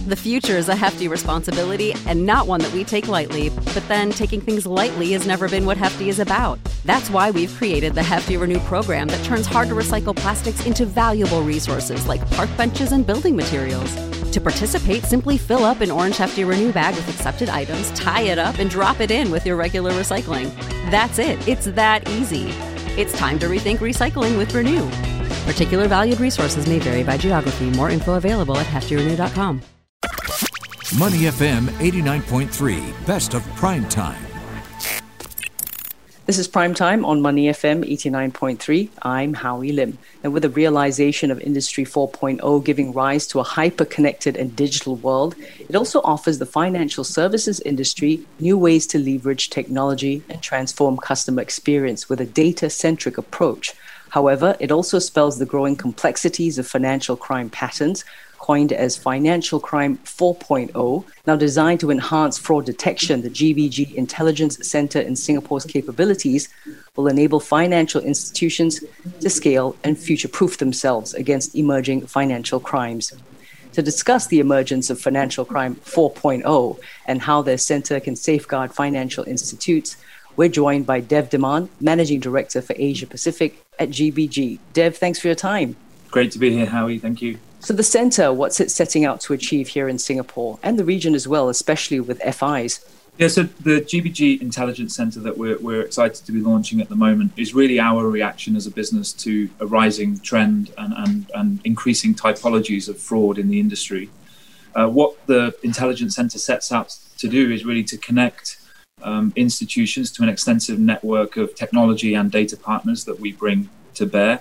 The future is a hefty responsibility and not one that we take lightly, but then taking things lightly has never been what Hefty is about. That's why we've created the Hefty Renew program that turns hard-to-recycle plastics into valuable resources like park benches and building materials. To participate, simply fill up an orange Hefty Renew bag with accepted items, tie it up, and drop it in with your regular recycling. That's it. It's that easy. It's time to rethink recycling with Renew. Particular valued resources may vary by geography. More info available at heftyrenew.com. Money FM 89.3, best of prime time. This is Prime Time on Money FM 89.3. I'm Howie Lim. And with the realization of Industry 4.0 giving rise to a hyper-connected and digital world, it also offers the financial services industry new ways to leverage technology and transform customer experience with a data-centric approach. However, it also spells the growing complexities of financial crime patterns, coined as Financial Crime 4.0, now designed to enhance fraud detection. The GBG Intelligence Center in Singapore's capabilities will enable financial institutions to scale and future-proof themselves against emerging financial crimes. To discuss the emergence of Financial Crime 4.0 and how their center can safeguard financial institutes, we're joined by Dev Diman, Managing Director for Asia Pacific at GBG. Dev, thanks for your time. Great to be here, Howie. Thank you. So the centre, what's it setting out to achieve here in Singapore and the region as well, especially with FIs? Yeah, so the GBG Intelligence Centre that we're excited to be launching at the moment is really our reaction as a business to a rising trend and increasing typologies of fraud in the industry. What the Intelligence Centre sets out to do is really to connect institutions to an extensive network of technology and data partners that we bring to bear.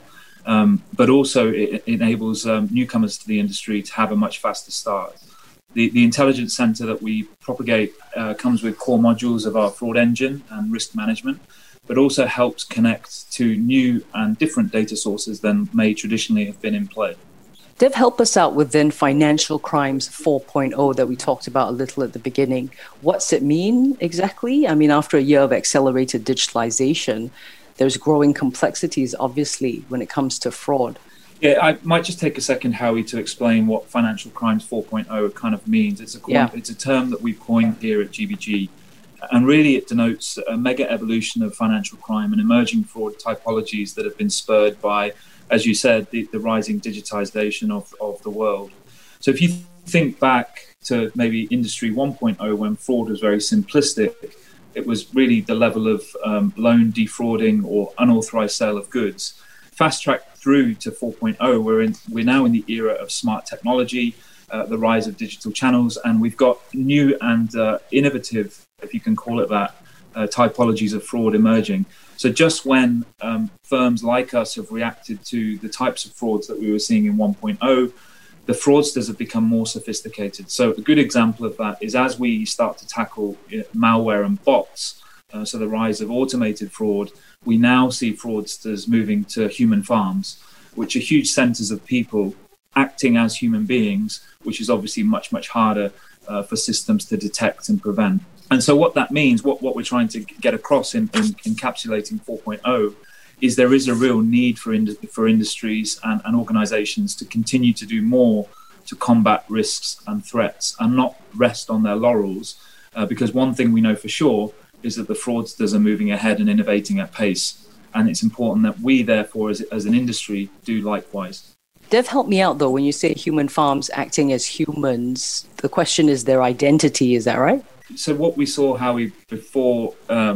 But also it enables newcomers to the industry to have a much faster start. The Intelligence Centre that we propagate comes with core modules of our fraud engine and risk management, but also helps connect to new and different data sources than may traditionally have been in play. Dev, help us out with then Financial Crimes 4.0 that we talked about a little at the beginning. What's it mean exactly? I mean, after a year of accelerated digitalization, there's growing complexities, obviously, when it comes to fraud. Yeah, I might just take a second, Howie, to explain what Financial Crimes 4.0 kind of means. It's a term that we've coined here at GBG, and really it denotes a mega evolution of financial crime and emerging fraud typologies that have been spurred by, as you said, the rising digitization of the world. So if you think back to maybe Industry 1.0, when fraud was very simplistic, it was really the level of loan defrauding or unauthorized sale of goods. Fast track through to 4.0, we're now in the era of smart technology, the rise of digital channels, and we've got new and innovative, if you can call it that, typologies of fraud emerging. So just when firms like us have reacted to the types of frauds that we were seeing in 1.0, the fraudsters have become more sophisticated. So a good example of that is as we start to tackle malware and bots, so the rise of automated fraud, we now see fraudsters moving to human farms, which are huge centers of people acting as human beings, which is obviously much, much harder for systems to detect and prevent. And so what that means, what we're trying to get across in encapsulating 4.0, is there is a real need for industries and organizations to continue to do more to combat risks and threats and not rest on their laurels. Because one thing we know for sure is that the fraudsters are moving ahead and innovating at pace. And it's important that we, therefore, as an industry, do likewise. Dev, help me out, though. When you say human farms acting as humans, the question is their identity. Is that right? So what we saw, Howie, before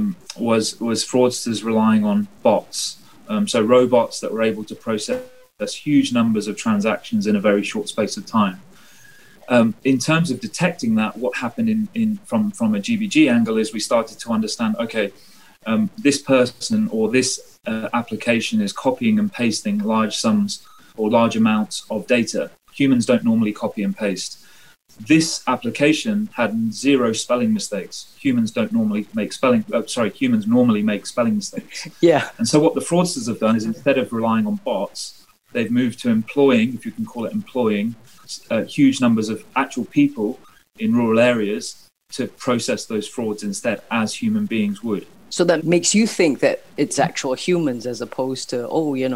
was fraudsters relying on bots. So robots that were able to process huge numbers of transactions in a very short space of time. In terms of detecting that, what happened from a GBG angle is we started to understand, okay, this person or this application is copying and pasting large sums or large amounts of data. Humans don't normally copy and paste. This application had 0 spelling mistakes. Humans normally make spelling mistakes. Yeah. And so what the fraudsters have done is instead of relying on bots, they've moved to employing, if you can call it employing, huge numbers of actual people in rural areas to process those frauds instead as human beings would. So that makes you think that it's actual humans as opposed to,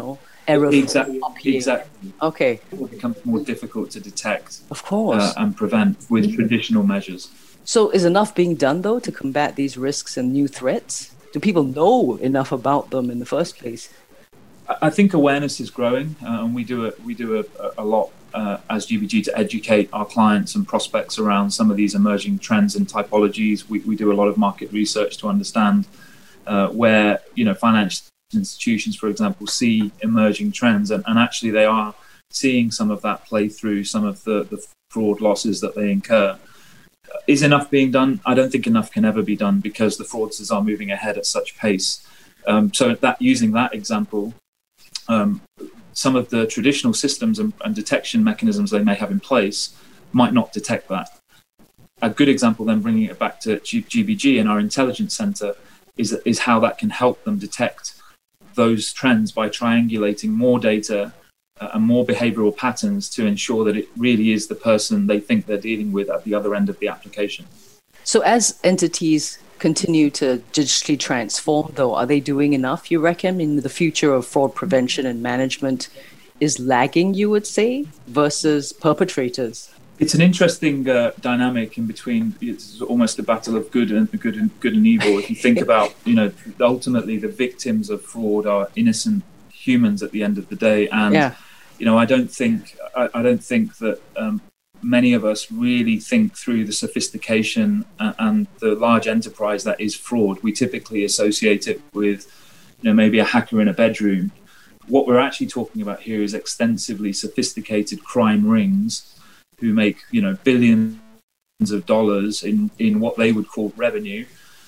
error. Exactly. Okay. It becomes more difficult to detect, of course, and prevent with traditional measures. So is enough being done, though, to combat these risks and new threats? Do people know enough about them in the first place? I think awareness is growing, and we do a lot as GBG to educate our clients and prospects around some of these emerging trends and typologies. We do a lot of market research to understand where financial institutions, for example, see emerging trends, and actually they are seeing some of that play through some of the fraud losses that they incur. Is enough being done? I don't think enough can ever be done because the fraudsters are moving ahead at such pace. So that using that example, some of the traditional systems and detection mechanisms they may have in place might not detect that. A good example, then bringing it back to GBG and our intelligence center, is how that can help them detect those trends by triangulating more data and more behavioral patterns to ensure that it really is the person they think they're dealing with at the other end of the application. So as entities continue to digitally transform, though, are they doing enough, you reckon? In the future of fraud prevention and management is lagging, you would say, versus perpetrators? It's an interesting dynamic in between. It's almost a battle of good and evil. If you think about, ultimately the victims of fraud are innocent humans at the end of the day, and I don't think that many of us really think through the sophistication and the large enterprise that is fraud. We typically associate it with maybe a hacker in a bedroom. What we're actually talking about here is extensively sophisticated crime rings who make billions of dollars in what they would call revenue,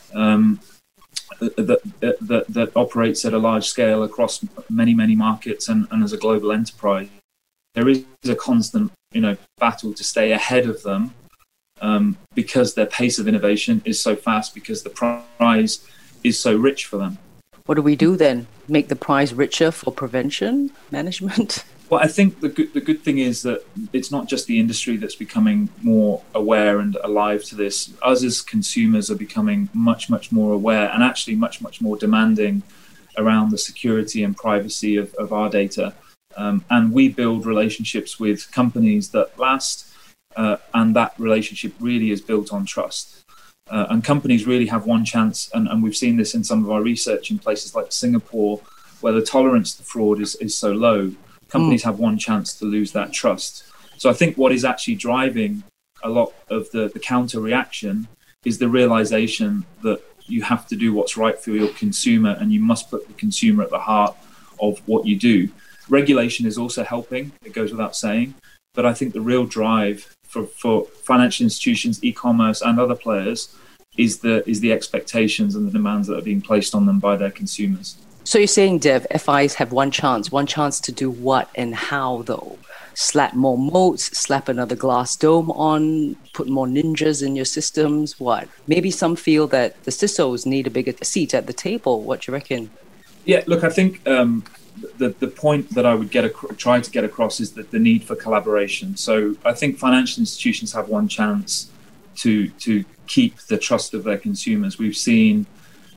that operates at a large scale across many markets and as a global enterprise. There is a constant battle to stay ahead of them because their pace of innovation is so fast, because the prize is so rich for them. What do we do then? Make the prize richer for prevention management? Well, I think the good thing is that it's not just the industry that's becoming more aware and alive to this. Us as consumers are becoming much more aware and actually much more demanding around the security and privacy of our data. And we build relationships with companies that last, and that relationship really is built on trust. And companies really have one chance, and we've seen this in some of our research in places like Singapore, where the tolerance to fraud is so low. Companies have one chance to lose that trust. So I think what is actually driving a lot of the counter reaction is the realization that you have to do what's right for your consumer, and you must put the consumer at the heart of what you do. Regulation is also helping, it goes without saying, but I think the real drive for financial institutions, e-commerce and other players is the expectations and the demands that are being placed on them by their consumers. So you're saying, Dev, FIs have one chance to do what and how, though? Slap more moats, slap another glass dome on, put more ninjas in your systems, what? Maybe some feel that the CISOs need a bigger seat at the table. What do you reckon? Yeah, look, I think the point that I would try to get across is that the need for collaboration. So I think financial institutions have one chance to keep the trust of their consumers. We've seen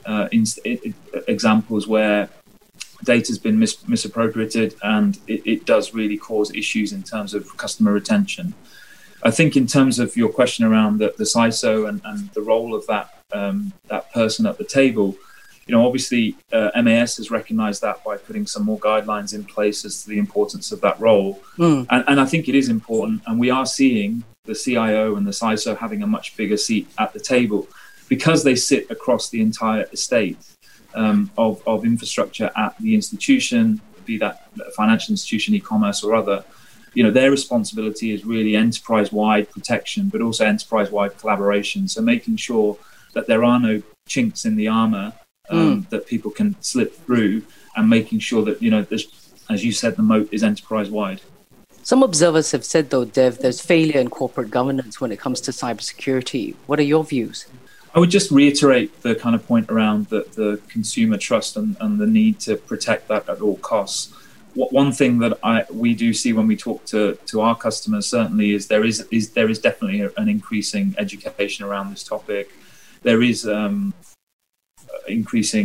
examples where data has been misappropriated, and it does really cause issues in terms of customer retention. I think in terms of your question around the CISO and the role of that person at the table, obviously MAS has recognized that by putting some more guidelines in place as to the importance of that role. And I think it is important, and we are seeing the CIO and the CISO having a much bigger seat at the table because they sit across the entire estate of infrastructure at the institution, be that a financial institution, e-commerce or other. Their responsibility is really enterprise-wide protection, but also enterprise-wide collaboration. So making sure that there are no chinks in the armor that people can slip through, and making sure that, as you said, the moat is enterprise-wide. Some observers have said, though, Dev, there's failure in corporate governance when it comes to cybersecurity. What are your views? I would just reiterate the kind of point around the consumer trust and the need to protect that at all costs. One thing that we do see when we talk to our customers certainly is there is definitely an increasing education around this topic. There is increasing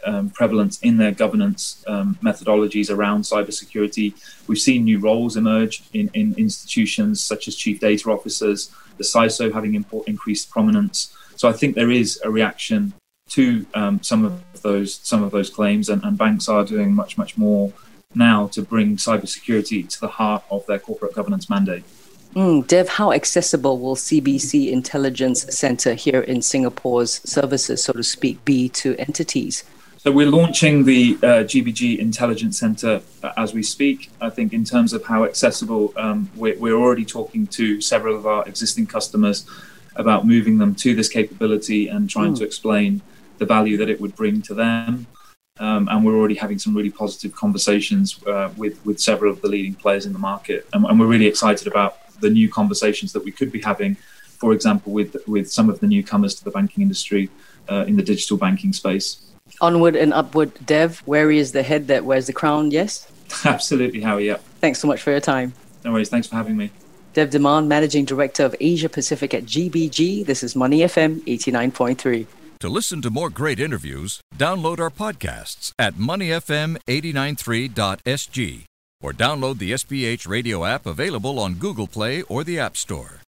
prevalent in their governance methodologies around cybersecurity. We've seen new roles emerge in institutions such as chief data officers, the CISO having increased prominence. So I think there is a reaction to some of those claims, and banks are doing much more now to bring cybersecurity to the heart of their corporate governance mandate. Dev, how accessible will CBC Intelligence Center here in Singapore's services, so to speak, be to entities? So we're launching the GBG Intelligence Center as we speak. I think in terms of how accessible, we're already talking to several of our existing customers about moving them to this capability and trying to explain the value that it would bring to them. And we're already having some really positive conversations with several of the leading players in the market. And we're really excited about the new conversations that we could be having, for example, with some of the newcomers to the banking industry in the digital banking space. Onward and upward, Dev. Where is the head that wears the crown, yes? Absolutely, Howie, yeah. Thanks so much for your time. No worries, thanks for having me. Dev Dhemon, Managing Director of Asia Pacific at GBG. This is Money FM 89.3. To listen to more great interviews, download our podcasts at moneyfm893.sg or download the SPH radio app available on Google Play or the App Store.